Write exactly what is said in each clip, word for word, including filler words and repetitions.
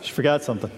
She forgot something.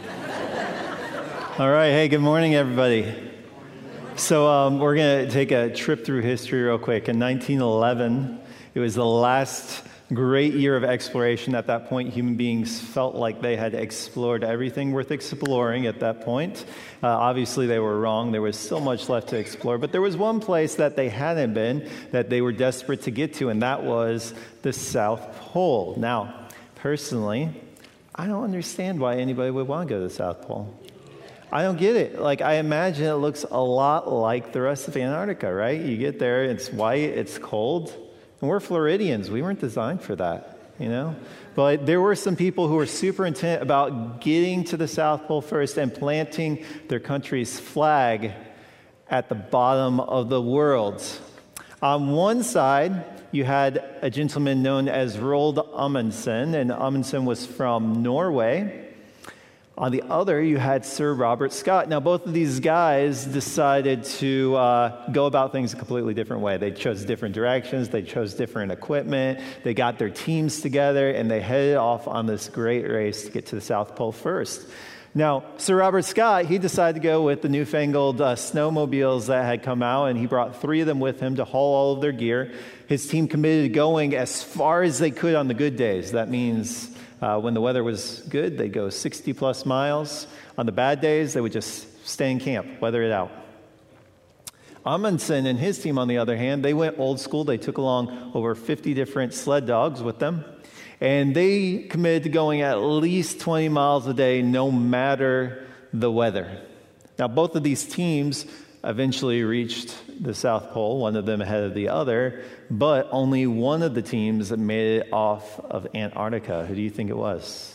All right. Hey, good morning, everybody. So um, we're going to take a trip through history real quick. In nineteen eleven, it was the last great year of exploration. At that point, human beings felt like they had explored everything worth exploring at that point. Uh, obviously, they were wrong. There was still much left to explore. But there was one place that they hadn't been that they were desperate to get to, and that was the South Pole. Now, personally, I don't understand why anybody would want to go to the South Pole. I don't get it. Like, I imagine it looks a lot like the rest of Antarctica, right? You get there, it's white, it's cold. And we're Floridians. We weren't designed for that, you know? But there were some people who were super intent about getting to the South Pole first and planting their country's flag at the bottom of the world. On one side, you had a gentleman known as Roald Amundsen, and Amundsen was from Norway. On the other, you had Sir Robert Scott. Now, both of these guys decided to uh, go about things a completely different way. They chose different directions. They chose different equipment. They got their teams together, and they headed off on this great race to get to the South Pole first. Now, Sir Robert Scott, he decided to go with the newfangled uh, snowmobiles that had come out, and he brought three of them with him to haul all of their gear. His team committed to going as far as they could on the good days. That means Uh, when the weather was good, they'd go sixty plus miles. On the bad days, they would just stay in camp, weather it out. Amundsen and his team, on the other hand, they went old school. They took along over fifty different sled dogs with them. And they committed to going at least twenty miles a day, no matter the weather. Now, both of these teams eventually reached the South Pole, one of them ahead of the other, but only one of the teams made it off of Antarctica. Who do you think it was?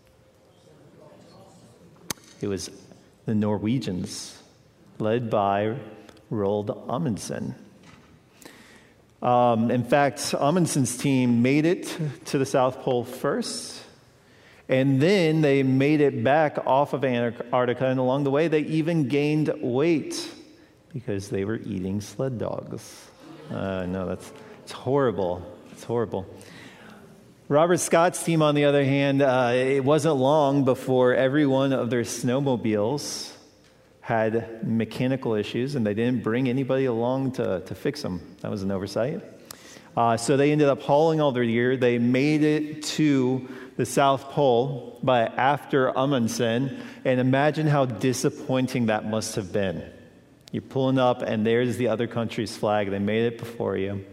It was the Norwegians, led by Roald Amundsen. Um, in fact, Amundsen's team made it to the South Pole first, and then they made it back off of Antarctica, and along the way, they even gained weight because they were eating sled dogs. Uh, no, that's it's horrible. It's horrible. Robert Scott's team, on the other hand, uh, it wasn't long before every one of their snowmobiles had mechanical issues, and they didn't bring anybody along to, to fix them. That was an oversight. Uh, so they ended up hauling all their gear. They made it to the South Pole by after Amundsen, and imagine how disappointing that must have been. You're pulling up, and there's the other country's flag. They made it before you.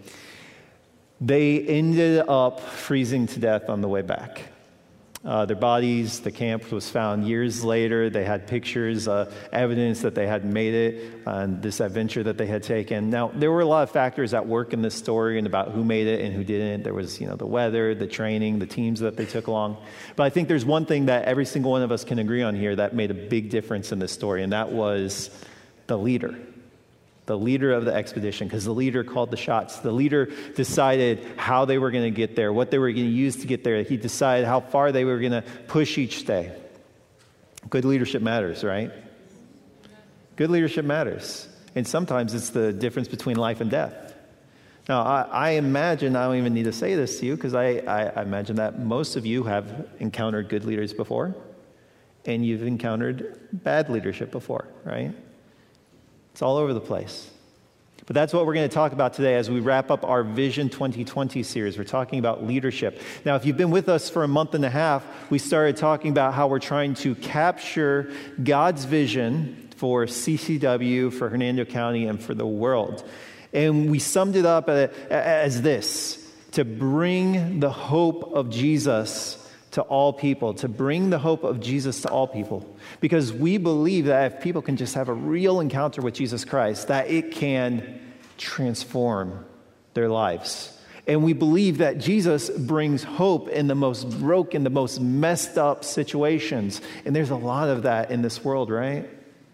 They ended up freezing to death on the way back. Uh, their bodies, the camp was found years later. They had pictures, uh, evidence that they had made it on this adventure that they had taken. Now, there were a lot of factors at work in this story and about who made it and who didn't. There was, you know, the weather, the training, the teams that they took along. But I think there's one thing that every single one of us can agree on here that made a big difference in this story, and that was the leader, the leader of the expedition, because the leader called the shots. The leader decided how they were going to get there, what they were going to use to get there. He decided how far they were going to push each day. Good leadership matters, right? Good leadership matters. And sometimes it's the difference between life and death. Now, I, I imagine, I don't even need to say this to you, because I, I, I imagine that most of you have encountered good leaders before, and you've encountered bad leadership before, right? It's all over the place. But that's what we're going to talk about today as we wrap up our Vision twenty twenty series. We're talking about leadership. Now, if you've been with us for a month and a half, we started talking about how we're trying to capture God's vision for C C W, for Hernando County, and for the world. And we summed it up as this: to bring the hope of Jesus to all people, to bring the hope of Jesus to all people. Because we believe that if people can just have a real encounter with Jesus Christ, that it can transform their lives. And we believe that Jesus brings hope in the most broken, the most messed up situations. And there's a lot of that in this world, right?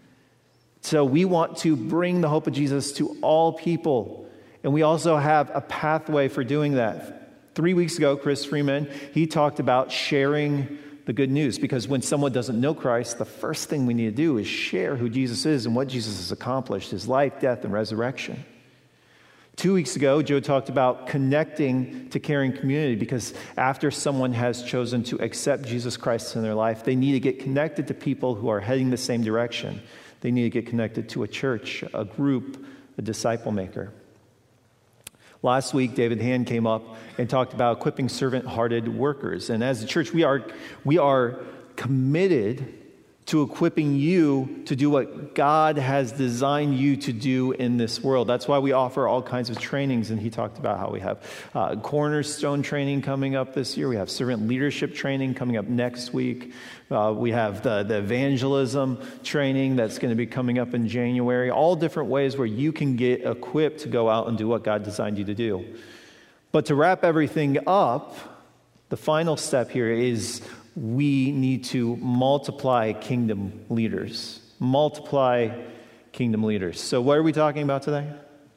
So we want to bring the hope of Jesus to all people. And we also have a pathway for doing that. Three weeks ago, Chris Freeman, he talked about sharing the good news, because when someone doesn't know Christ, the first thing we need to do is share who Jesus is and what Jesus has accomplished, his life, death, and resurrection. Two weeks ago, Joe talked about connecting to caring community, because after someone has chosen to accept Jesus Christ in their life, they need to get connected to people who are heading the same direction. They need to get connected to a church, a group, a disciple maker. Last week, David Hand came up and talked about equipping servant-hearted workers. And as a church, we are, we are committed to equipping you to do what God has designed you to do in this world. That's why we offer all kinds of trainings, and he talked about how we have uh, cornerstone training coming up this year. We have servant leadership training coming up next week. Uh, we have the, the evangelism training that's going to be coming up in January. All different ways where you can get equipped to go out and do what God designed you to do. But to wrap everything up, the final step here is we need to multiply kingdom leaders. Multiply kingdom leaders. So what are we talking about today?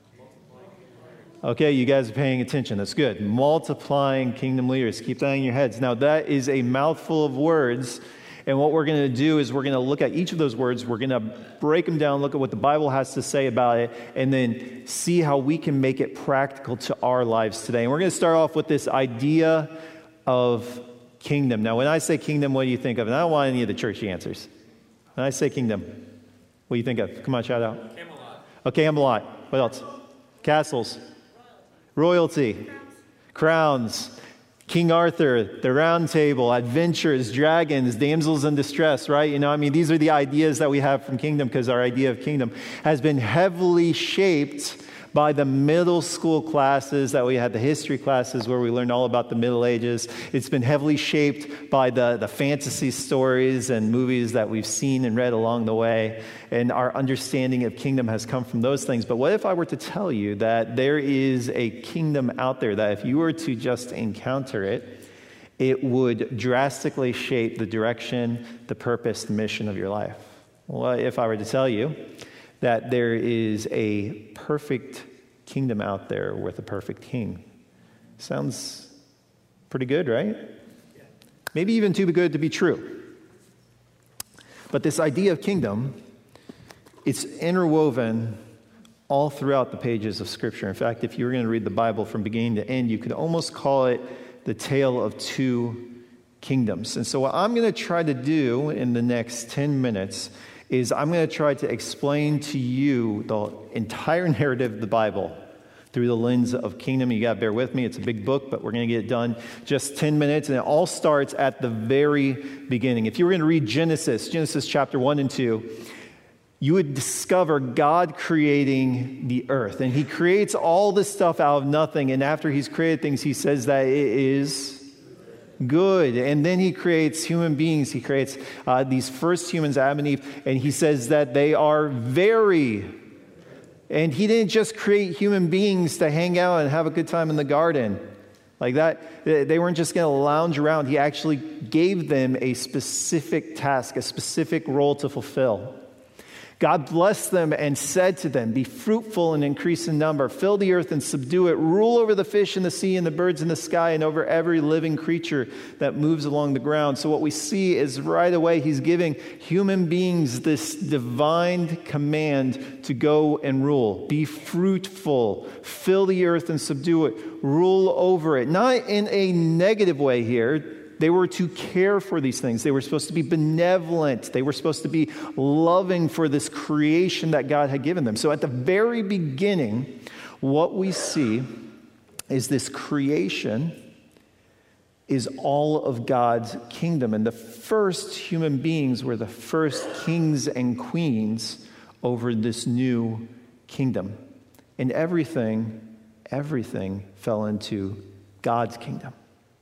Okay, you guys are paying attention. That's good. Multiplying kingdom leaders. Keep that in your heads. Now, that is a mouthful of words. And what we're going to do is we're going to look at each of those words. We're going to break them down, look at what the Bible has to say about it, and then see how we can make it practical to our lives today. And we're going to start off with this idea of kingdom. Now, when I say kingdom, what do you think of? And I don't want any of the churchy answers. When I say kingdom, what do you think of? Come on, shout out. Camelot. Okay, Camelot. What else? Castles. Royalty. Crowns. King Arthur, the Round Table, adventures, dragons, damsels in distress, right? You know, I mean, these are the ideas that we have from kingdom, because our idea of kingdom has been heavily shaped by the middle school classes that we had, the history classes where we learned all about the Middle Ages. It's been heavily shaped by the, the fantasy stories and movies that we've seen and read along the way. And our understanding of kingdom has come from those things. But what if I were to tell you that there is a kingdom out there that if you were to just encounter it, it would drastically shape the direction, the purpose, the mission of your life? What if I were to tell you that there is a perfect kingdom out there with a perfect king? Sounds pretty good, right? Maybe even too good to be true. But this idea of kingdom, it's interwoven all throughout the pages of Scripture. In fact, if you were going to read the Bible from beginning to end, you could almost call it the tale of two kingdoms. And so what I'm going to try to do in the next ten minutes is I'm going to try to explain to you the entire narrative of the Bible through the lens of kingdom. You got to bear with me. It's a big book, but we're going to get it done just ten minutes. And it all starts at the very beginning. If you were going to read Genesis, Genesis chapter one and two, you would discover God creating the earth. And he creates all this stuff out of nothing. And after he's created things, he says that it is good. And then he creates human beings. He creates uh, these first humans, Adam and Eve, and he says that they are very. And he didn't just create human beings to hang out and have a good time in the garden. Like that, they weren't just going to lounge around. He actually gave them a specific task, a specific role to fulfill. God blessed them and said to them, "Be fruitful and increase in number, fill the earth and subdue it, rule over the fish in the sea and the birds in the sky and over every living creature that moves along the ground." So what we see is right away he's giving human beings this divine command to go and rule. Be fruitful, fill the earth and subdue it, rule over it. Not in a negative way here. They were to care for these things. They were supposed to be benevolent. They were supposed to be loving for this creation that God had given them. So at the very beginning, what we see is this creation is all of God's kingdom. And the first human beings were the first kings and queens over this new kingdom. And everything, everything fell into God's kingdom.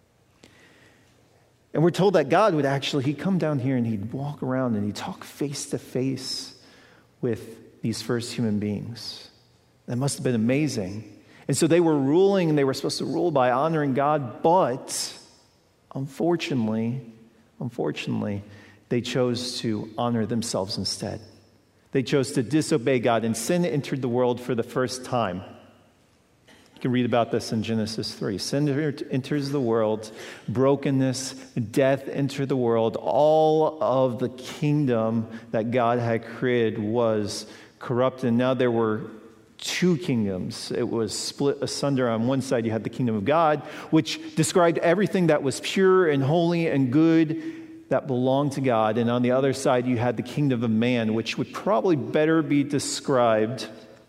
And we're told that God would actually, he'd come down here and he'd walk around and he'd talk face to face with these first human beings. That must have been amazing. And so they were ruling, and they were supposed to rule by honoring God, but unfortunately, unfortunately, they chose to honor themselves instead. They chose to disobey God, and sin entered the world for the first time. You can read about this in Genesis three. Sin enters the world, brokenness, death enter the world. All of the kingdom that God had created was corrupted. And now there were two kingdoms. It was split asunder. On one side, you had the kingdom of God, which described everything that was pure and holy and good that belonged to God. And on the other side, you had the kingdom of man, which would probably better be described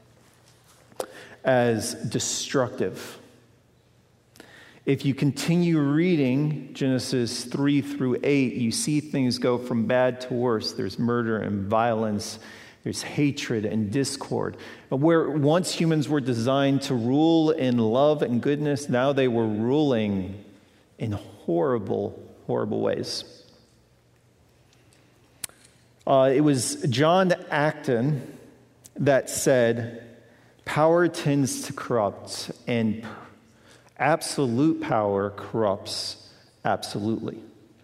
as destructive. If you continue reading Genesis three through eight, you see things go from bad to worse. There's murder and violence. There's hatred and discord. Where once humans were designed to rule in love and goodness, now they were ruling in horrible, horrible ways. Uh, it was John Acton that said, "Power tends to corrupt, and absolute power corrupts absolutely."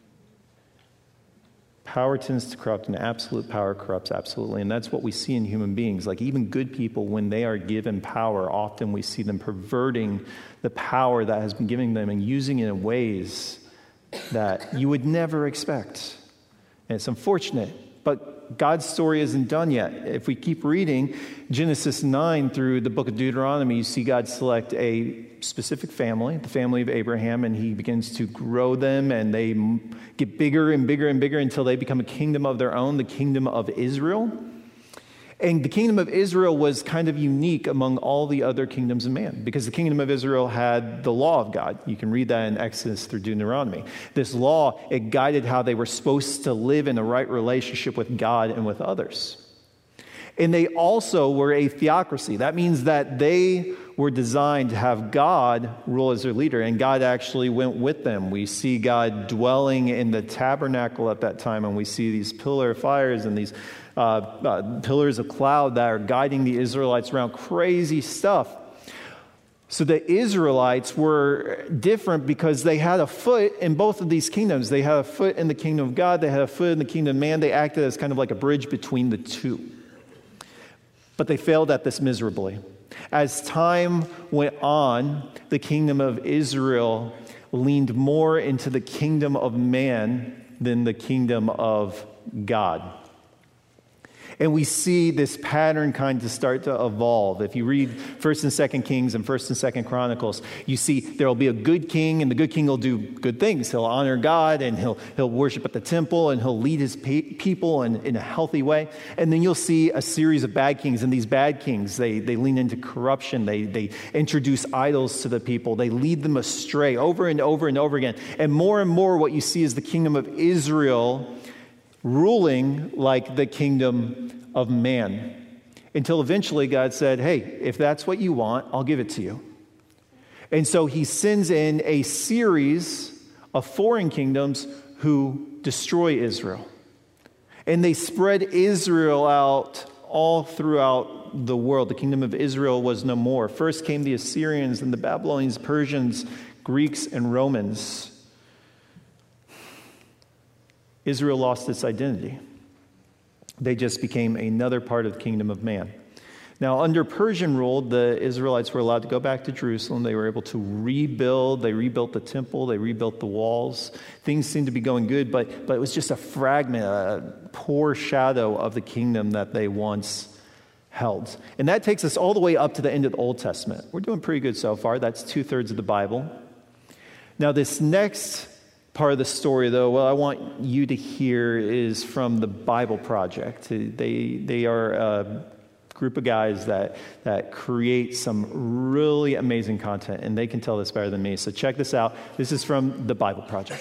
Power tends to corrupt, and absolute power corrupts absolutely. And that's what we see in human beings. Like even good people, when they are given power, often we see them perverting the power that has been given them and using it in ways that you would never expect. And it's unfortunate, but God's story isn't done yet. If we keep reading Genesis nine through the book of Deuteronomy, you see God select a specific family, the family of Abraham, and he begins to grow them, and they get bigger and bigger and bigger until they become a kingdom of their own, the kingdom of Israel. And the kingdom of Israel was kind of unique among all the other kingdoms of man, because the kingdom of Israel had the law of God. You can read that in Exodus through Deuteronomy. This law, it guided how they were supposed to live in the right relationship with God and with others. And they also were a theocracy. That means that they were designed to have God rule as their leader, and God actually went with them. We see God dwelling in the tabernacle at that time, and we see these pillar of fires and these uh, uh, pillars of cloud that are guiding the Israelites around. Crazy stuff. So the Israelites were different because they had a foot in both of these kingdoms. They had a foot in the kingdom of God. They had a foot in the kingdom of man. They acted as kind of like a bridge between the two. But they failed at this miserably. As time went on, the kingdom of Israel leaned more into the kingdom of man than the kingdom of God. And we see this pattern kind of start to evolve. If you read First and Second Kings and First and Second Chronicles, you see there will be a good king, and the good king will do good things. He'll honor God, and he'll he'll worship at the temple, and he'll lead his pe- people in, in a healthy way. And then you'll see a series of bad kings, and these bad kings, they, they lean into corruption. They, they introduce idols to the people. They lead them astray over and over and over again. And more and more what you see is the kingdom of Israel ruling like the kingdom of man, until eventually God said, hey, if that's what you want, I'll give it to you. And so he sends in a series of foreign kingdoms who destroy Israel. And they spread Israel out all throughout the world. The kingdom of Israel was no more. First came the Assyrians and the Babylonians, Persians, Greeks, and Romans. Israel lost its identity. They just became another part of the kingdom of man. Now, under Persian rule, the Israelites were allowed to go back to Jerusalem. They were able to rebuild. They rebuilt the temple. They rebuilt the walls. Things seemed to be going good, but, but it was just a fragment, a poor shadow of the kingdom that they once held. And that takes us all the way up to the end of the Old Testament. We're doing pretty good so far. That's two-thirds of the Bible. Now, this next part of the story, though, what I want you to hear is from the Bible Project. They they are a group of guys that that create some really amazing content, and they can tell this better than me. So check this out. This is from the Bible Project.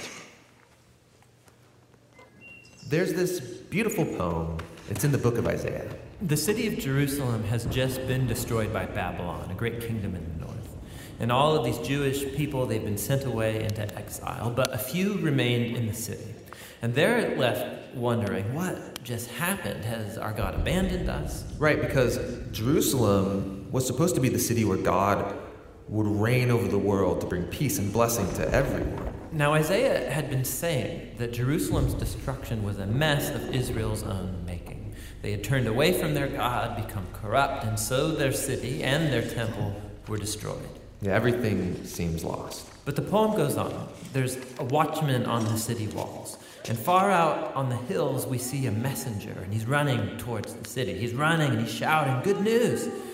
There's this beautiful poem. It's in the book of Isaiah. The city of Jerusalem has just been destroyed by Babylon, a great kingdom in the north. And all of these Jewish people, they've been sent away into exile, but a few remained in the city. And they're left wondering, what just happened? Has our God abandoned us? Right, because Jerusalem was supposed to be the city where God would reign over the world to bring peace and blessing to everyone. Now, Isaiah had been saying that Jerusalem's destruction was a mess of Israel's own making. They had turned away from their God, become corrupt, and so their city and their temple were destroyed. Yeah, everything seems lost. But the poem goes on. There's a watchman on the city walls. And far out on the hills, we see a messenger, and he's running towards the city. He's running and he's shouting, good news.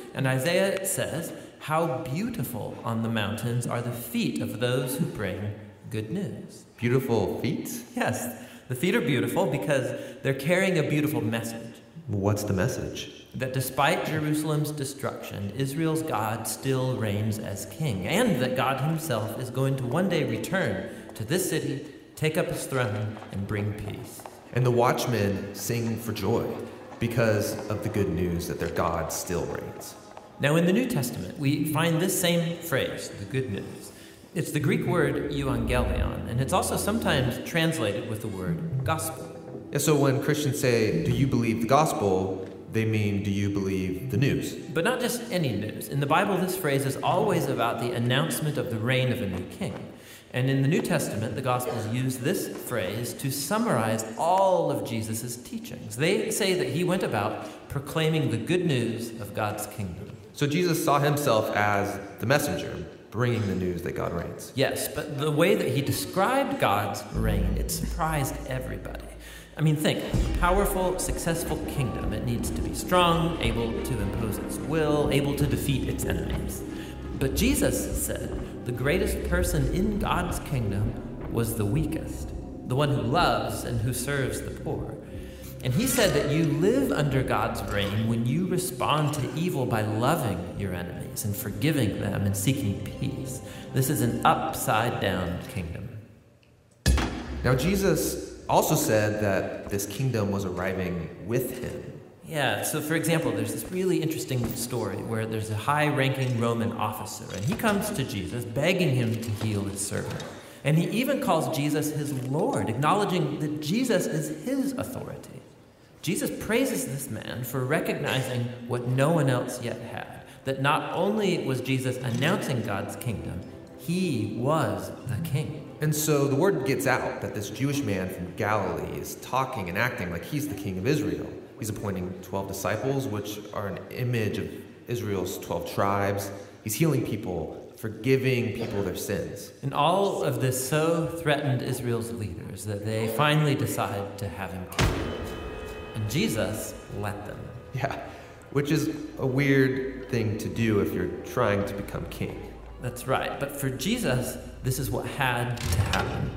And Isaiah says, "How beautiful on the mountains are the feet of those who bring good news." Beautiful feet? Yes, the feet are beautiful because they're carrying a beautiful message. What's the message? That despite Jerusalem's destruction, Israel's God still reigns as king, and that God himself is going to one day return to this city, take up his throne, and bring peace. And the watchmen sing for joy because of the good news that their God still reigns. Now, in the New Testament, we find this same phrase, the good news. It's the Greek word euangelion, and it's also sometimes translated with the word gospel. Yeah, so when Christians say, "Do you believe the gospel?" they mean, "Do you believe the news?" But not just any news. In the Bible, this phrase is always about the announcement of the reign of a new king. And in the New Testament, the Gospels use this phrase to summarize all of Jesus' teachings. They say that he went about proclaiming the good news of God's kingdom. So Jesus saw himself as the messenger, bringing the news that God reigns. Yes, but the way that he described God's reign, it surprised everybody. I mean, think, a powerful, successful kingdom. It needs to be strong, able to impose its will, able to defeat its enemies. But Jesus said the greatest person in God's kingdom was the weakest, the one who loves and who serves the poor. And he said that you live under God's reign when you respond to evil by loving your enemies and forgiving them and seeking peace. This is an upside-down kingdom. Now, Jesus also said that this kingdom was arriving with him. Yeah, so for example, there's this really interesting story where there's a high-ranking Roman officer, and he comes to Jesus begging him to heal his servant. And he even calls Jesus his Lord, acknowledging that Jesus is his authority. Jesus praises this man for recognizing what no one else yet had, that not only was Jesus announcing God's kingdom, he was the king. And so the word gets out that this Jewish man from Galilee is talking and acting like he's the king of Israel. He's appointing twelve disciples, which are an image of Israel's twelve tribes. He's healing people, forgiving people their sins. And all of this so threatened Israel's leaders that they finally decide to have him killed. And Jesus let them. Yeah, which is a weird thing to do if you're trying to become king. That's right. But for Jesus, this is what had to happen.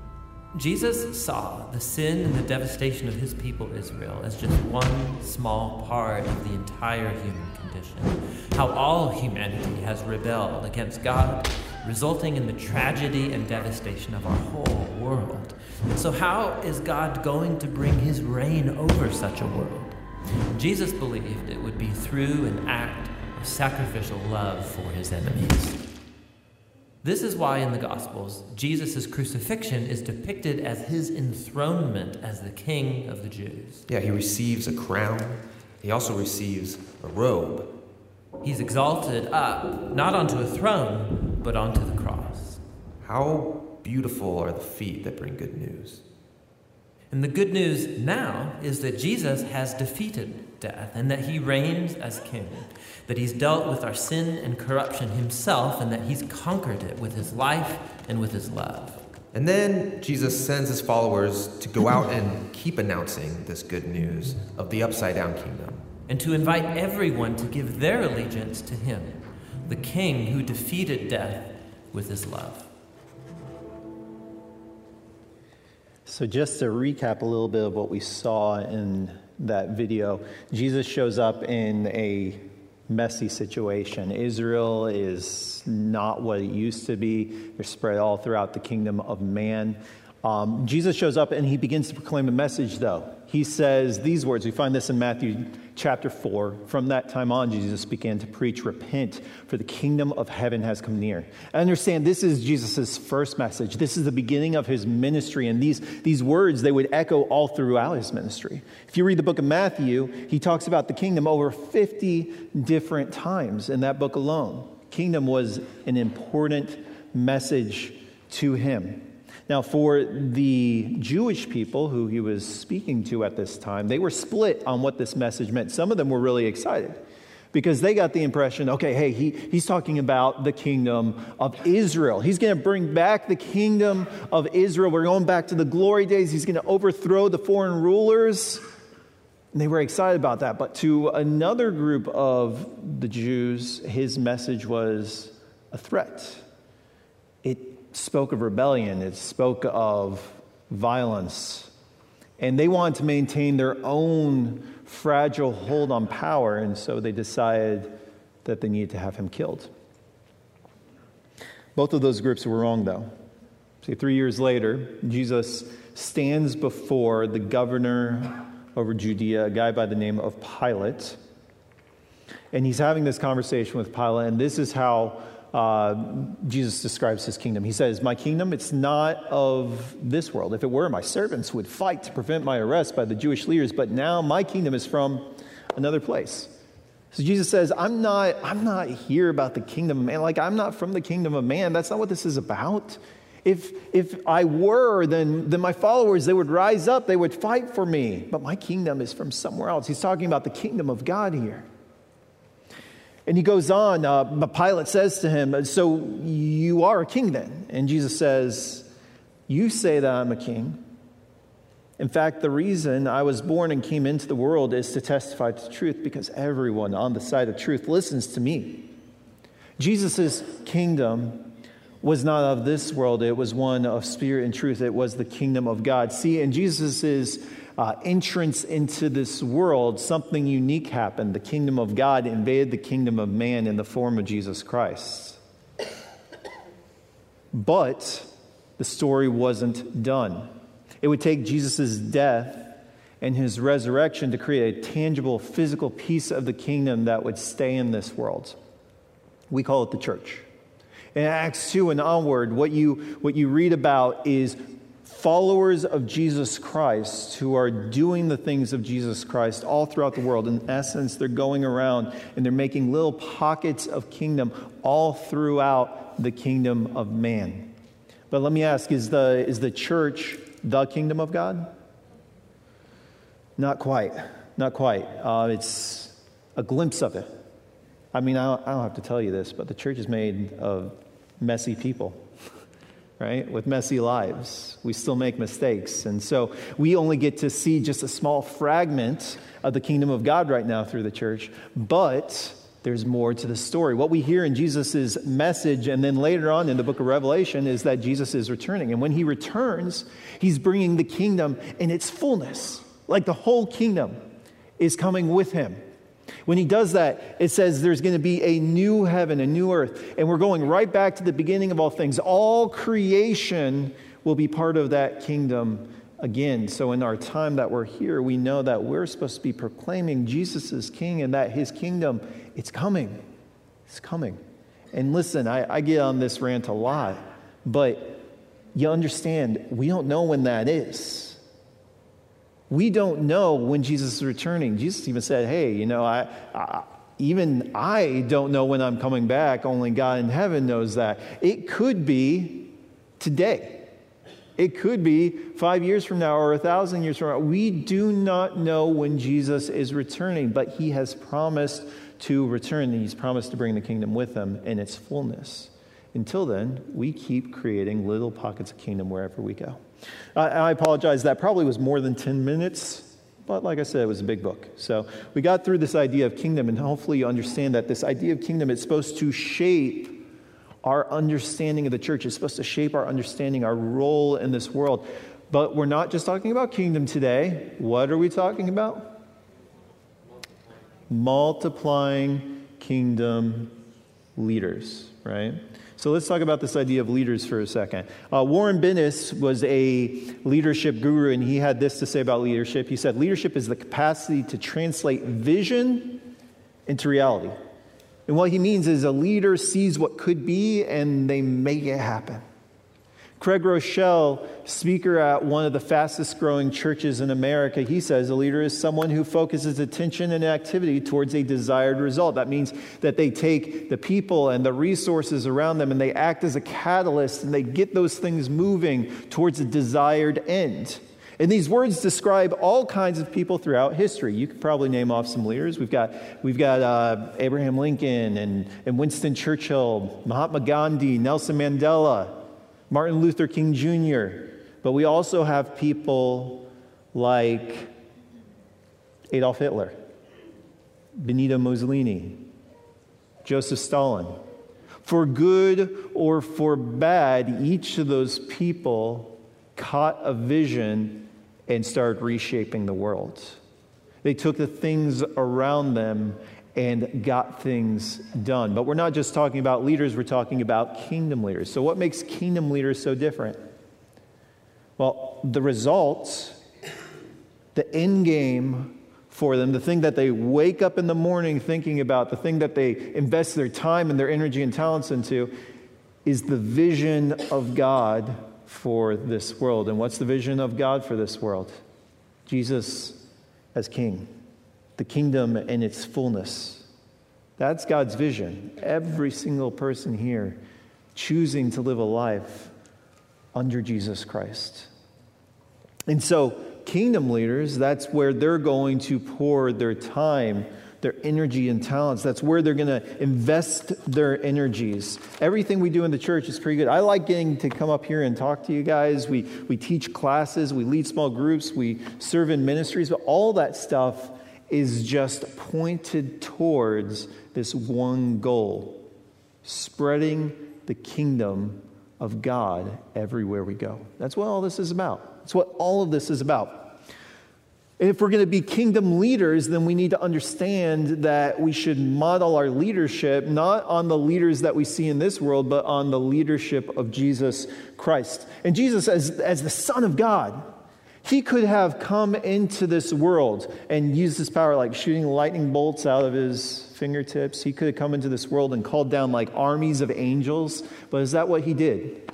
Jesus saw the sin and the devastation of his people Israel as just one small part of the entire human condition. How all humanity has rebelled against God, resulting in the tragedy and devastation of our whole world. And so how is God going to bring his reign over such a world? Jesus believed it would be through an act of sacrificial love for his enemies. This is why in the Gospels, Jesus' crucifixion is depicted as his enthronement as the King of the Jews. Yeah, he receives a crown. He also receives a robe. He's exalted up, not onto a throne, but onto the cross. How beautiful are the feet that bring good news. And the good news now is that Jesus has defeated death and that he reigns as king, that he's dealt with our sin and corruption himself, and that he's conquered it with his life and with his love. And then Jesus sends his followers to go out and keep announcing this good news of the upside-down kingdom. And to invite everyone to give their allegiance to him, the king who defeated death with his love. So just to recap a little bit of what we saw in that video, Jesus shows up in a messy situation. Israel is not what it used to be. They're spread all throughout the kingdom of man. Um, Jesus shows up and he begins to proclaim a message, though. He says these words. We find this in Matthew chapter four. From that time on, Jesus began to preach, "Repent, for the kingdom of heaven has come near." I understand this is Jesus' first message. This is the beginning of his ministry. And these, these words, they would echo all throughout his ministry. If you read the book of Matthew, he talks about the kingdom over fifty different times in that book alone. Kingdom was an important message to him. Now, for the Jewish people who he was speaking to at this time, they were split on what this message meant. Some of them were really excited because they got the impression, okay, hey, he, he's talking about the kingdom of Israel. He's going to bring back the kingdom of Israel. We're going back to the glory days. He's going to overthrow the foreign rulers. And they were excited about that. But to another group of the Jews, his message was a threat. It spoke of rebellion. It spoke of violence. And they wanted to maintain their own fragile hold on power, and so they decided that they needed to have him killed. Both of those groups were wrong, though. See, three years later, Jesus stands before the governor over Judea, a guy by the name of Pilate. And he's having this conversation with Pilate, and this is how uh, Jesus describes his kingdom. He says, "My kingdom, it's not of this world. If it were, my servants would fight to prevent my arrest by the Jewish leaders, but now my kingdom is from another place." So Jesus says, I'm not, I'm not here about the kingdom of man. Like, I'm not from the kingdom of man. That's not what this is about. If if I were, then, then my followers, they would rise up. They would fight for me. But my kingdom is from somewhere else. He's talking about the kingdom of God here. And he goes on, uh, but Pilate says to him, "So you are a king then?" And Jesus says, "You say that I'm a king. In fact, the reason I was born and came into the world is to testify to the truth, because everyone on the side of truth listens to me." Jesus' kingdom was not of this world. It was one of spirit and truth. It was the kingdom of God. See, in Jesus' uh, entrance into this world, something unique happened. The kingdom of God invaded the kingdom of man in the form of Jesus Christ. But the story wasn't done. It would take Jesus' death and his resurrection to create a tangible, physical piece of the kingdom that would stay in this world. We call it the church. In Acts two and onward, what you, what you read about is followers of Jesus Christ who are doing the things of Jesus Christ all throughout the world. In essence, they're going around and they're making little pockets of kingdom all throughout the kingdom of man. But let me ask, is the, is the church the kingdom of God? Not quite. Not quite. Uh, it's a glimpse of it. I mean, I don't, I don't have to tell you this, but the church is made of messy people, right? With messy lives. We still make mistakes. And so we only get to see just a small fragment of the kingdom of God right now through the church. But there's more to the story. What we hear in Jesus' message, and then later on in the book of Revelation, is that Jesus is returning. And when he returns, he's bringing the kingdom in its fullness. Like the whole kingdom is coming with him. When he does that, it says there's going to be a new heaven, a new earth. And we're going right back to the beginning of all things. All creation will be part of that kingdom again. So in our time that we're here, we know that we're supposed to be proclaiming Jesus is king and that his kingdom, it's coming. It's coming. And listen, I, I get on this rant a lot, but you understand, we don't know when that is. We don't know when Jesus is returning. Jesus even said, hey, you know, I, I even I don't know when I'm coming back. Only God in heaven knows that. It could be today. It could be five years from now or a thousand years from now. We do not know when Jesus is returning, but he has promised to return, and he's promised to bring the kingdom with him in its fullness. Until then, we keep creating little pockets of kingdom wherever we go. Uh, I apologize, that probably was more than ten minutes, but like I said, it was a big book. So we got through this idea of kingdom, and hopefully you understand that this idea of kingdom is supposed to shape our understanding of the church. It's supposed to shape our understanding, our role in this world. But we're not just talking about kingdom today. What are we talking about? Multiplying kingdom leaders, right? So let's talk about this idea of leaders for a second. Uh, Warren Bennis was a leadership guru, and he had this to say about leadership. He said, leadership is the capacity to translate vision into reality. And what he means is a leader sees what could be, and they make it happen. Craig Rochelle, speaker at one of the fastest growing churches in America, he says a leader is someone who focuses attention and activity towards a desired result. That means that they take the people and the resources around them and they act as a catalyst and they get those things moving towards a desired end. And these words describe all kinds of people throughout history. You could probably name off some leaders. We've got we've got uh, Abraham Lincoln and, and Winston Churchill, Mahatma Gandhi, Nelson Mandela, Martin Luther King Junior But we also have people like Adolf Hitler, Benito Mussolini, Joseph Stalin. For good or for bad, each of those people caught a vision and started reshaping the world. They took the things around them and got things done. But we're not just talking about leaders, we're talking about kingdom leaders. So what makes kingdom leaders so different? Well, the results, the end game for them, the thing that they wake up in the morning thinking about, the thing that they invest their time and their energy and talents into, is the vision of God for this world. And what's the vision of God for this world? Jesus as King, the kingdom in its fullness. That's God's vision. Every single person here choosing to live a life under Jesus Christ. And so, kingdom leaders, that's where they're going to pour their time, their energy and talents. That's where they're going to invest their energies. Everything we do in the church is pretty good. I like getting to come up here and talk to you guys. We we teach classes, we lead small groups, we serve in ministries, but all that stuff is just pointed towards this one goal: spreading the kingdom of God everywhere we go. That's what all this is about. That's what all of this is about. And if we're going to be kingdom leaders, then we need to understand that we should model our leadership not on the leaders that we see in this world, but on the leadership of Jesus Christ. And Jesus, as, as the Son of God, he could have come into this world and used his power like shooting lightning bolts out of his fingertips. He could have come into this world and called down like armies of angels. But is that what he did?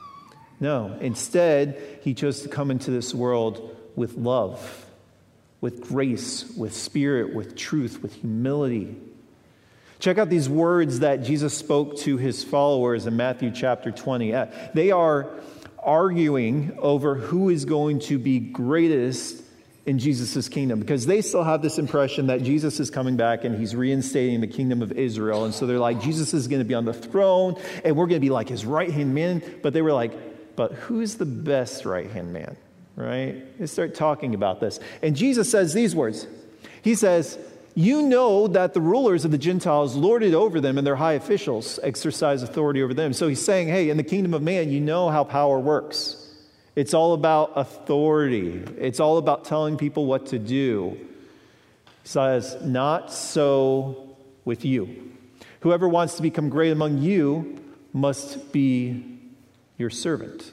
No. Instead, he chose to come into this world with love, with grace, with spirit, with truth, with humility. Check out these words that Jesus spoke to his followers in Matthew chapter twenty. They are arguing over who is going to be greatest in Jesus' kingdom, because they still have this impression that Jesus is coming back and he's reinstating the kingdom of Israel. And so they're like, Jesus is going to be on the throne and we're going to be like his right-hand man. But they were like, but who's the best right-hand man? Right? They start talking about this. And Jesus says these words. He says, you know that the rulers of the Gentiles lord it over them and their high officials exercise authority over them. So he's saying, hey, in the kingdom of man, you know how power works. It's all about authority. It's all about telling people what to do. He says, not so with you. Whoever wants to become great among you must be your servant.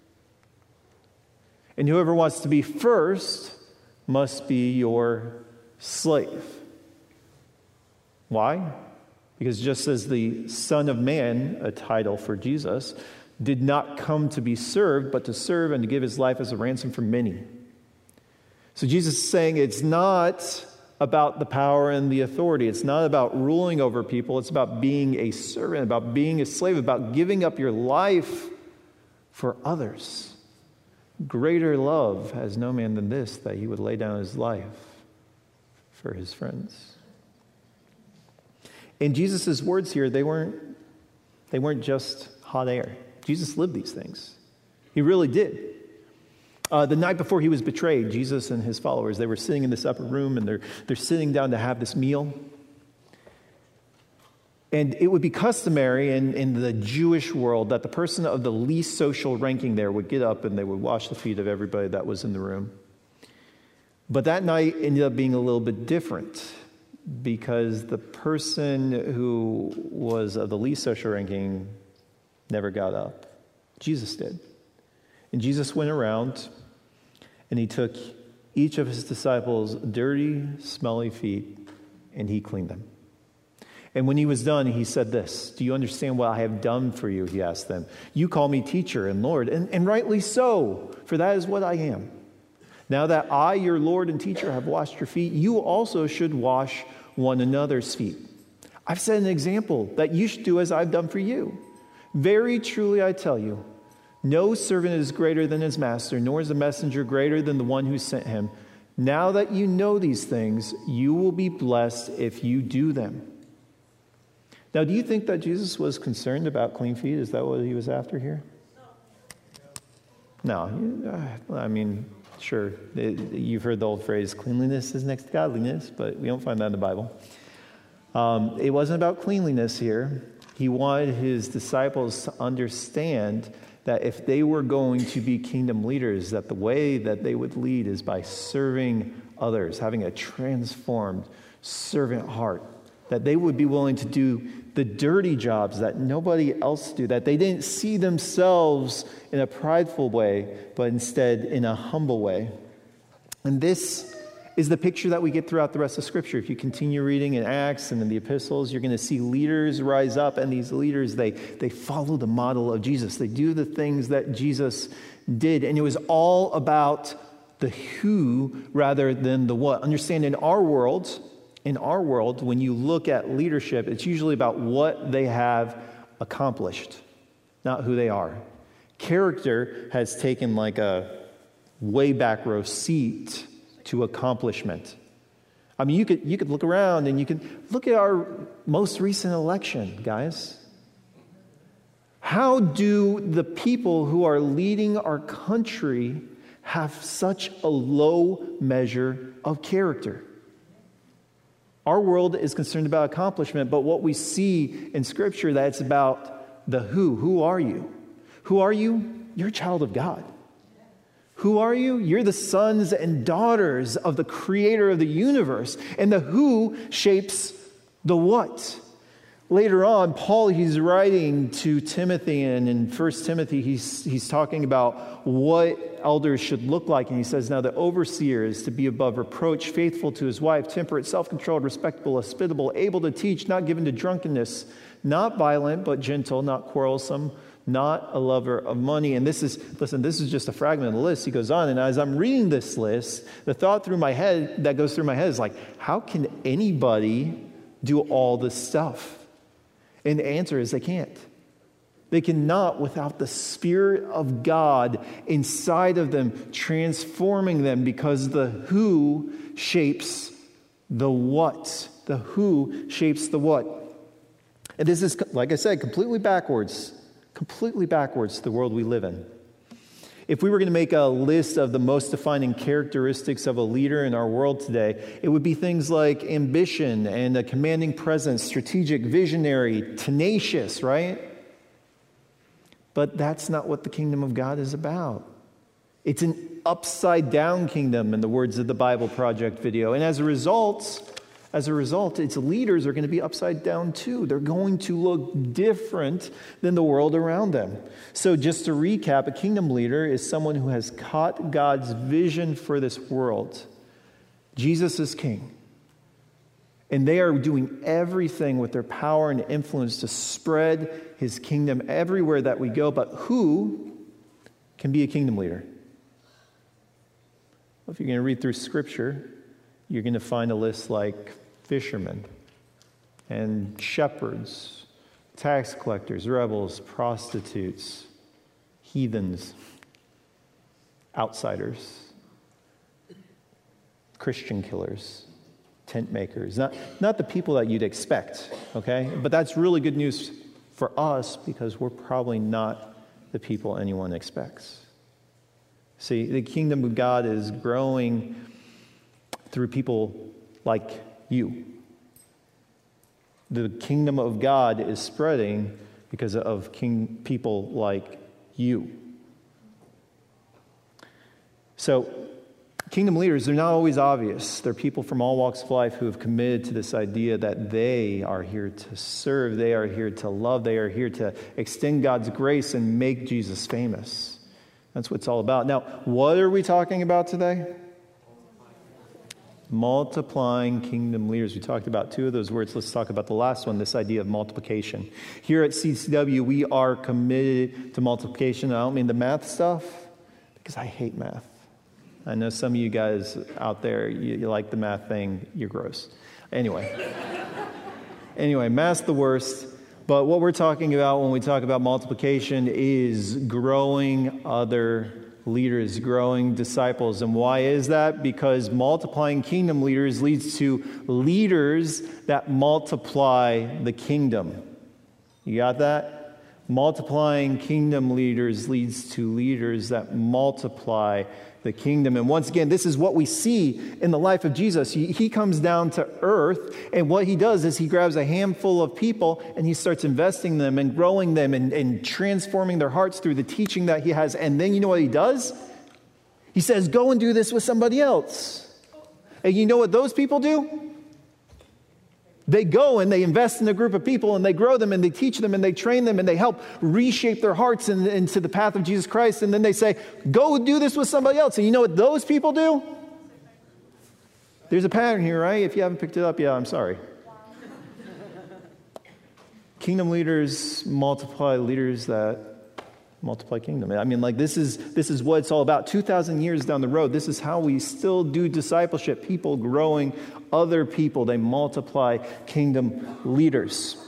And whoever wants to be first must be your slave. Why? Because just as the Son of Man, a title for Jesus, did not come to be served, but to serve and to give his life as a ransom for many. So Jesus is saying it's not about the power and the authority. It's not about ruling over people. It's about being a servant, about being a slave, about giving up your life for others. Greater love has no man than this, that he would lay down his life for his friends. And Jesus' words here, they weren't, they weren't just hot air. Jesus lived these things. He really did. Uh, the night before he was betrayed, Jesus and his followers, they were sitting in this upper room and they're, they're sitting down to have this meal. And it would be customary in, in the Jewish world that the person of the least social ranking there would get up and they would wash the feet of everybody that was in the room. But that night ended up being a little bit different, because the person who was of the least social ranking never got up. Jesus did. And Jesus went around and he took each of his disciples' dirty, smelly feet and he cleaned them. And when he was done, he said this, do you understand what I have done for you? He asked them. You call me teacher and Lord, and, and rightly so, for that is what I am. Now that I, your Lord and teacher, have washed your feet, you also should wash one another's feet. I've set an example that you should do as I've done for you. Very truly I tell you, no servant is greater than his master, nor is a messenger greater than the one who sent him. Now that you know these things, you will be blessed if you do them. Now, do you think that Jesus was concerned about clean feet? Is that what he was after here? No. I mean, Sure, it, you've heard the old phrase, cleanliness is next to godliness, but we don't find that in the Bible. Um, it wasn't about cleanliness here. He wanted his disciples to understand that if they were going to be kingdom leaders, that the way that they would lead is by serving others, having a transformed servant heart, that they would be willing to do the dirty jobs that nobody else do, that they didn't see themselves in a prideful way, but instead in a humble way. And this is the picture that we get throughout the rest of Scripture. If you continue reading in Acts and in the epistles, you're going to see leaders rise up, and these leaders, they, they follow the model of Jesus. They do the things that Jesus did, and it was all about the who rather than the what. Understand, in our world, in our world, when you look at leadership, it's usually about what they have accomplished, not who they are. Character has taken like a way back row seat to accomplishment. I mean, you could you could look around and you can look at our most recent election, guys. How do the people who are leading our country have such a low measure of character? Our world is concerned about accomplishment, but what we see in Scripture, that it's about the who. Who are you? Who are you? You're a child of God. Who are you? You're the sons and daughters of the creator of the universe. And the who shapes the what. Later on, Paul, he's writing to Timothy, and in First Timothy, he's, he's talking about what elders should look like. And he says, now the overseer is to be above reproach, faithful to his wife, temperate, self-controlled, respectable, hospitable, able to teach, not given to drunkenness, not violent, but gentle, not quarrelsome, not a lover of money. And this is, listen, this is just a fragment of the list. He goes on, and as I'm reading this list, the thought through my head, that goes through my head is like, how can anybody do all this stuff? And the answer is they can't. They cannot without the Spirit of God inside of them, transforming them, because the who shapes the what. The who shapes the what. And this is, like I said, completely backwards. Completely backwards to the world we live in. If we were going to make a list of the most defining characteristics of a leader in our world today, it would be things like ambition and a commanding presence, strategic, visionary, tenacious, right? But that's not what the kingdom of God is about. It's an upside down kingdom, in the words of the Bible Project video. And as a result, as a result, its leaders are going to be upside down too. They're going to look different than the world around them. So just to recap, a kingdom leader is someone who has caught God's vision for this world. Jesus is king. And they are doing everything with their power and influence to spread his kingdom everywhere that we go. But who can be a kingdom leader? Well, if you're going to read through Scripture, you're going to find a list like fishermen and shepherds, tax collectors, rebels, prostitutes, heathens, outsiders, Christian killers, tent makers. Not, not the people that you'd expect, okay? But that's really good news for us because we're probably not the people anyone expects. See, the kingdom of God is growing through people like you. The kingdom of God is spreading because of king people like you. So, kingdom leaders, they're not always obvious. They're people from all walks of life who have committed to this idea that they are here to serve, they are here to love, they are here to extend God's grace and make Jesus famous. That's what it's all about. Now, what are we talking about today? Multiplying kingdom leaders. We talked about two of those words. Let's talk about the last one, this idea of multiplication. Here at C C W, we are committed to multiplication. I don't mean the math stuff, because I hate math. I know some of you guys out there, you, you like the math thing. You're gross. Anyway. Anyway, math's the worst. But what we're talking about when we talk about multiplication is growing other leaders, growing disciples. And why is that? Because multiplying kingdom leaders leads to leaders that multiply the kingdom. You got that? Multiplying kingdom leaders leads to leaders that multiply the kingdom. And once again, this is what we see in the life of Jesus. He, he comes down to earth, and what he does is he grabs a handful of people and he starts investing them and growing them and, and transforming their hearts through the teaching that he has. And then you know what he does? He says, go and do this with somebody else. And you know what those people do? They go and they invest in a group of people and they grow them and they teach them and they train them and they help reshape their hearts in, into the path of Jesus Christ. And then they say, go do this with somebody else. And you know what those people do? There's a pattern here, right? If you haven't picked it up yet, I'm sorry. Kingdom leaders multiply leaders that multiply kingdom. I mean, like this is this is what it's all about. two thousand years down the road, this is how we still do discipleship. People growing other people. They multiply kingdom leaders.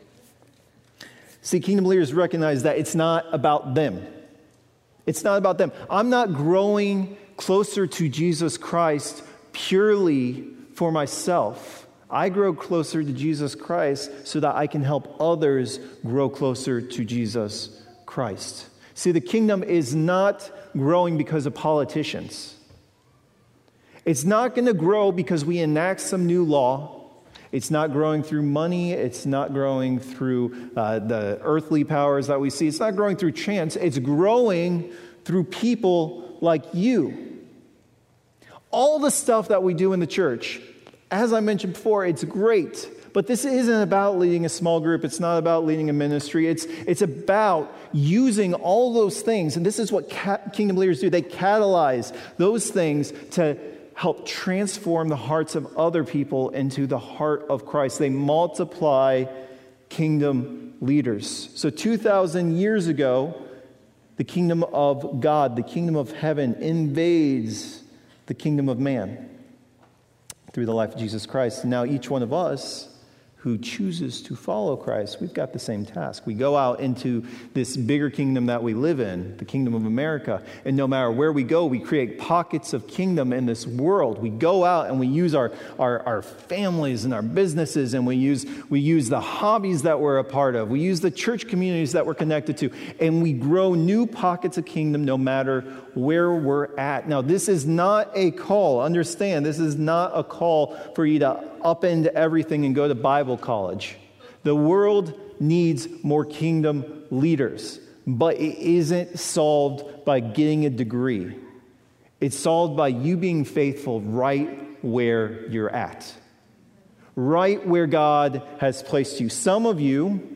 See, kingdom leaders recognize that it's not about them. It's not about them. I'm not growing closer to Jesus Christ purely for myself. I grow closer to Jesus Christ so that I can help others grow closer to Jesus Christ. See, the kingdom is not growing because of politicians. It's not going to grow because we enact some new law. It's not growing through money. It's not growing through uh, the earthly powers that we see. It's not growing through chance. It's growing through people like you. All the stuff that we do in the church, as I mentioned before, it's great. But this isn't about leading a small group. It's not about leading a ministry. It's, it's about using all those things. And this is what ca- kingdom leaders do. They catalyze those things to help transform the hearts of other people into the heart of Christ. They multiply kingdom leaders. So two thousand years ago, the kingdom of God, the kingdom of heaven, invades the kingdom of man through the life of Jesus Christ. And now each one of us who chooses to follow Christ, we've got the same task. We go out into this bigger kingdom that we live in, the kingdom of America. And no matter where we go, we create pockets of kingdom in this world. We go out and we use our, our, our families and our businesses, and we use, we use the hobbies that we're a part of. We use the church communities that we're connected to. And we grow new pockets of kingdom no matter where we're at. Now, this is not a call. Understand, this is not a call for you to upend everything and go to Bible college. The world needs more kingdom leaders, but it isn't solved by getting a degree. It's solved by you being faithful right where you're at, right where God has placed you. Some of you,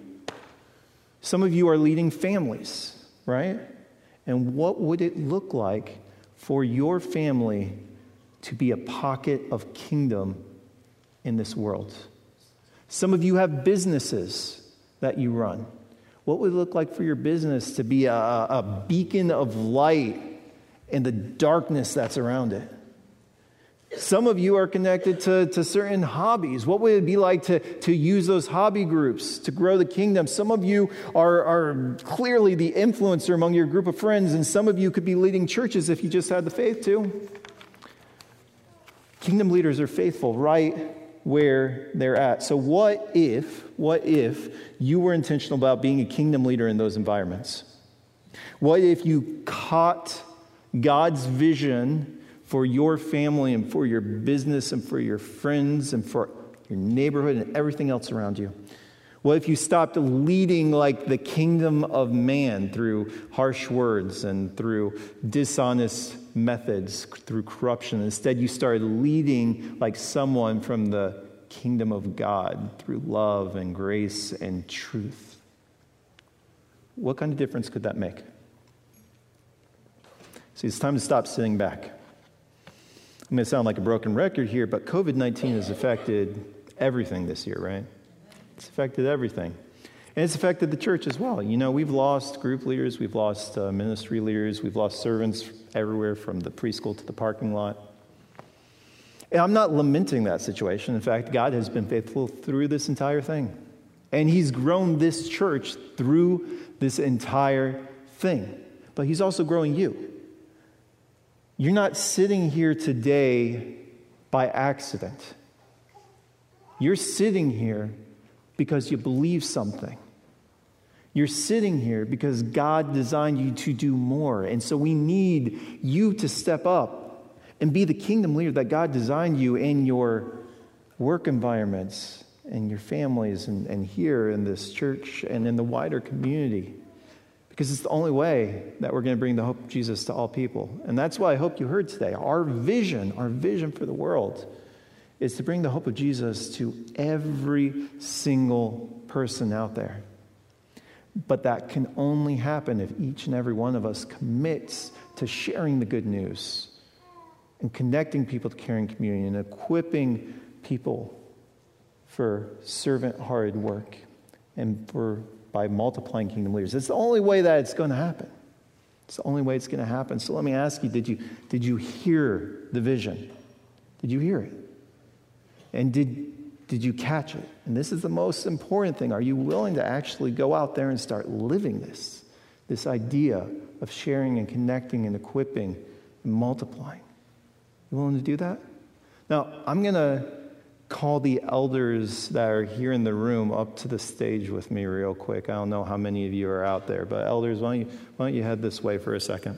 some of you are leading families, right? And what would it look like for your family to be a pocket of kingdom in this world? Some of you have businesses that you run. What would it look like for your business to be a, a beacon of light in the darkness that's around it? Some of you are connected to, to certain hobbies. What would it be like to, to use those hobby groups to grow the kingdom? Some of you are, are clearly the influencer among your group of friends, and some of you could be leading churches if you just had the faith to. Kingdom leaders are faithful right where they're at. So what if, what if you were intentional about being a kingdom leader in those environments? What if you caught God's vision for your family and for your business and for your friends and for your neighborhood and everything else around you? What if you stopped leading like the kingdom of man through harsh words and through dishonest methods, through corruption? Instead, you started leading like someone from the kingdom of God through love and grace and truth. What kind of difference could that make? See, it's time to stop sitting back. I'm going to sound like a broken record here, but covid nineteen has affected everything this year, right? It's affected everything. And it's affected the church as well. You know, we've lost group leaders, we've lost uh, ministry leaders, we've lost servants everywhere from the preschool to the parking lot. And I'm not lamenting that situation. In fact, God has been faithful through this entire thing. And He's grown this church through this entire thing. But He's also growing you. You're not sitting here today by accident. You're sitting here because you believe something. You're sitting here because God designed you to do more. And so we need you to step up and be the kingdom leader that God designed you in your work environments and your families and, and here in this church and in the wider community. Because it's the only way that we're going to bring the hope of Jesus to all people. And that's why I hope you heard today. Our vision, our vision for the world is to bring the hope of Jesus to every single person out there. But that can only happen if each and every one of us commits to sharing the good news and connecting people to caring community and equipping people for servant-hearted work and for by multiplying kingdom leaders. It's the only way that it's going to happen. It's the only way it's going to happen. So let me ask you, did you did you hear the vision? Did you hear it? And did did you catch it? And this is the most important thing. Are you willing to actually go out there and start living this? This idea of sharing and connecting and equipping and multiplying. You willing to do that? Now, I'm going to call the elders that are here in the room up to the stage with me real quick. I don't know how many of you are out there, but elders, why don't you, why don't you head this way for a second?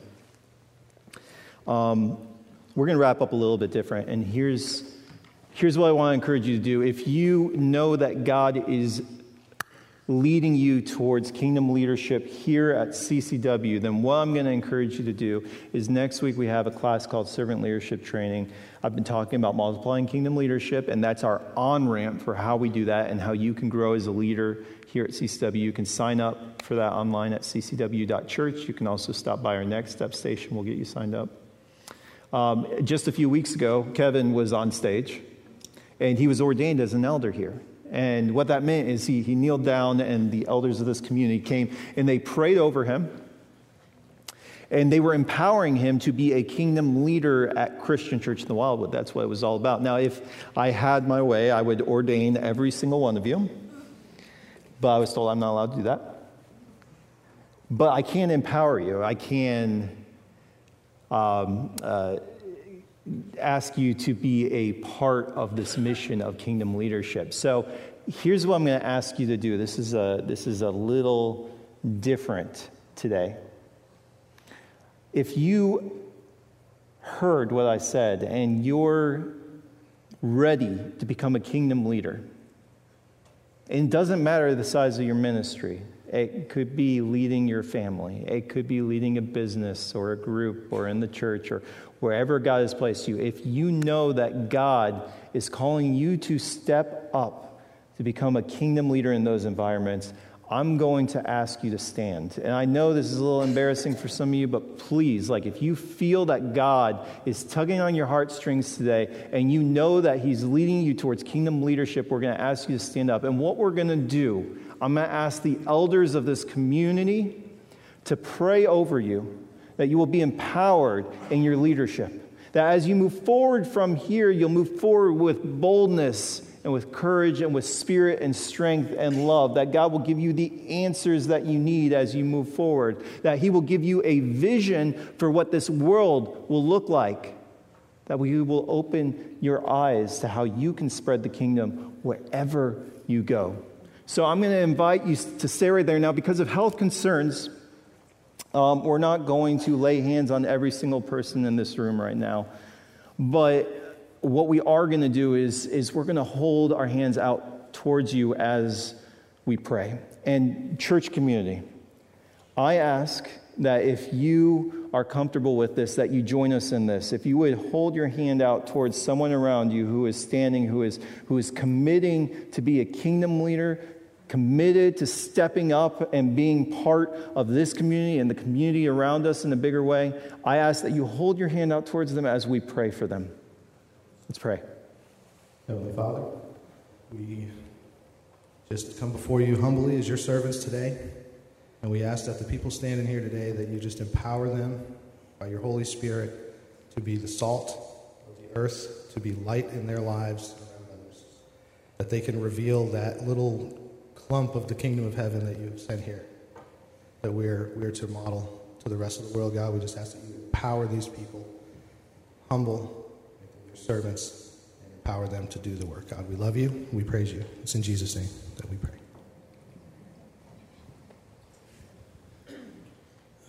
Um, we're going to wrap up a little bit different, and here's here's what I want to encourage you to do. If you know that God is leading you towards kingdom leadership here at C C W, then what I'm going to encourage you to do is next week we have a class called Servant Leadership Training. I've been talking about multiplying kingdom leadership, and that's our on-ramp for how we do that and how you can grow as a leader here at C C W. You can sign up for that online at c c w dot church. You can also stop by our Next Step station. We'll get you signed up. Um, just a few weeks ago, Kevin was on stage, and he was ordained as an elder here. And what that meant is he, he kneeled down, and the elders of this community came, and they prayed over him. And they were empowering him to be a kingdom leader at Christian Church in the Wildwood. That's what it was all about. Now, if I had my way, I would ordain every single one of you. But I was told I'm not allowed to do that. But I can empower you. I can um, uh, ask you to be a part of this mission of kingdom leadership. So here's what I'm going to ask you to do. This is a, this is a little different today. If you heard what I said and you're ready to become a kingdom leader, it doesn't matter the size of your ministry. It could be leading your family. It could be leading a business or a group or in the church or wherever God has placed you. If you know that God is calling you to step up to become a kingdom leader in those environments, I'm going to ask you to stand. And I know this is a little embarrassing for some of you, but please, like if you feel that God is tugging on your heartstrings today and you know that He's leading you towards kingdom leadership, we're going to ask you to stand up. And what we're going to do, I'm going to ask the elders of this community to pray over you, that you will be empowered in your leadership. That as you move forward from here, you'll move forward with boldness and with courage and with spirit and strength and love. That God will give you the answers that you need as you move forward. That He will give you a vision for what this world will look like. That He will open your eyes to how you can spread the kingdom wherever you go. So I'm going to invite you to stay right there. Now, because of health concerns, um, we're not going to lay hands on every single person in this room right now. But what we are going to do is, is we're going to hold our hands out towards you as we pray. And church community, I ask that if you are comfortable with this, that you join us in this. If you would hold your hand out towards someone around you who is standing, who is who is committing to be a kingdom leader, committed to stepping up and being part of this community and the community around us in a bigger way, I ask that you hold your hand out towards them as we pray for them. Let's pray. Heavenly Father, we just come before you humbly as your servants today, and we ask that the people standing here today, that you just empower them by your Holy Spirit to be the salt of the earth, to be light in their lives and others, that they can reveal that little clump of the kingdom of heaven that you have sent here, that we're, we're to model to the rest of the world. God, we just ask that you empower these people, humble, servants, and empower them to do the work. God, we love you. We praise you. It's in Jesus' name that we pray.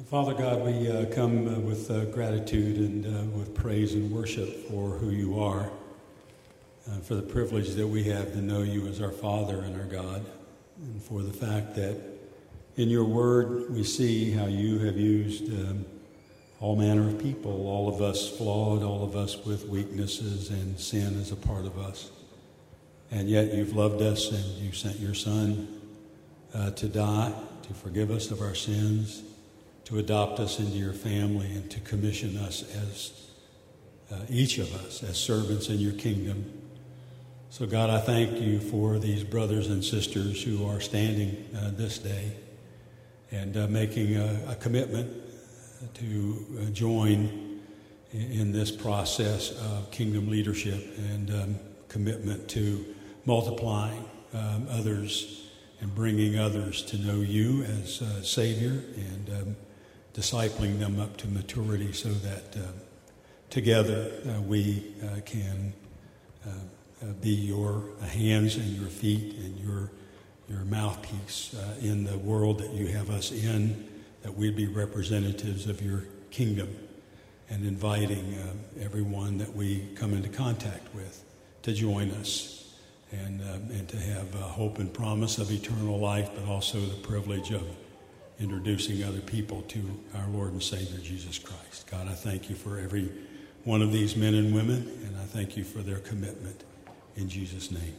Father God, we uh, come uh, with uh, gratitude and uh, with praise and worship for who you are, uh, for the privilege that we have to know you as our Father and our God, and for the fact that in your word we see how you have used um, all manner of people, all of us flawed, all of us with weaknesses and sin as a part of us. And yet you've loved us and you sent your Son uh, to die, to forgive us of our sins, to adopt us into your family, and to commission us as uh, each of us as servants in your kingdom. So God, I thank you for these brothers and sisters who are standing uh, this day and uh, making a, a commitment to uh, join in, in this process of kingdom leadership and um, commitment to multiplying um, others and bringing others to know you as uh, Savior, and um, discipling them up to maturity so that uh, together uh, we uh, can uh, uh, be your hands and your feet and your your mouthpiece uh, in the world that you have us in, that we'd be representatives of your kingdom, and inviting uh, everyone that we come into contact with to join us and, uh, and to have uh, hope and promise of eternal life, but also the privilege of introducing other people to our Lord and Savior, Jesus Christ. God, I thank you for every one of these men and women, and I thank you for their commitment. In Jesus' name.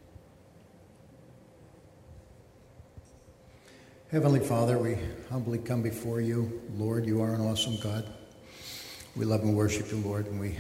Heavenly Father, we humbly come before you. Lord, you are an awesome God. We love and worship you, Lord, and we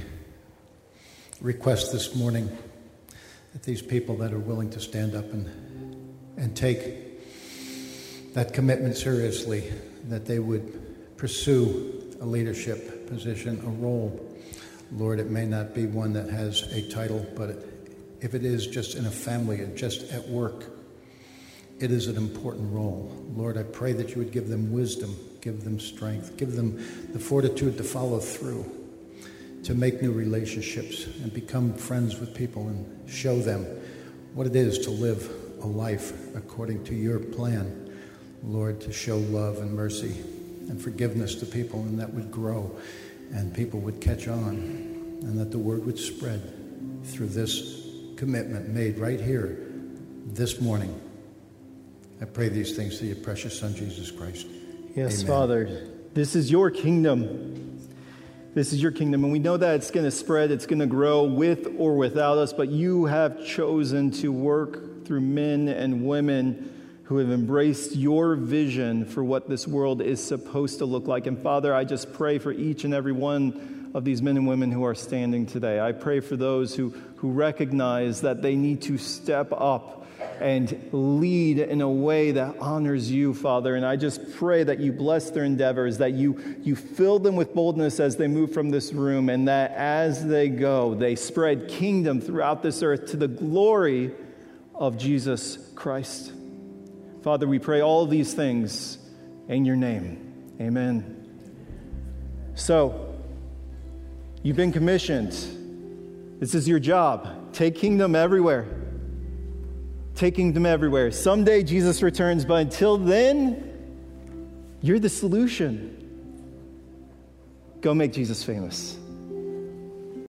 request this morning that these people that are willing to stand up and, and take that commitment seriously, that they would pursue a leadership position, a role. Lord, it may not be one that has a title, but it, if it is just in a family and just at work, it is an important role. Lord, I pray that you would give them wisdom, give them strength, give them the fortitude to follow through, to make new relationships and become friends with people and show them what it is to live a life according to your plan. Lord, to show love and mercy and forgiveness to people, and that would grow and people would catch on, and that the word would spread through this commitment made right here this morning. I pray these things through your precious Son, Jesus Christ. Yes, Amen. Father, this is your kingdom. This is your kingdom, and we know that it's going to spread, it's going to grow with or without us, but you have chosen to work through men and women who have embraced your vision for what this world is supposed to look like. And Father, I just pray for each and every one of these men and women who are standing today. I pray for those who, who recognize that they need to step up and lead in a way that honors you, Father. And I just pray that you bless their endeavors, that you, you fill them with boldness as they move from this room, and that as they go, they spread kingdom throughout this earth to the glory of Jesus Christ. Father, we pray all of these things in your name. Amen. So, you've been commissioned. This is your job. Take kingdom everywhere. Take kingdom everywhere. Someday Jesus returns, but until then, you're the solution. Go make Jesus famous.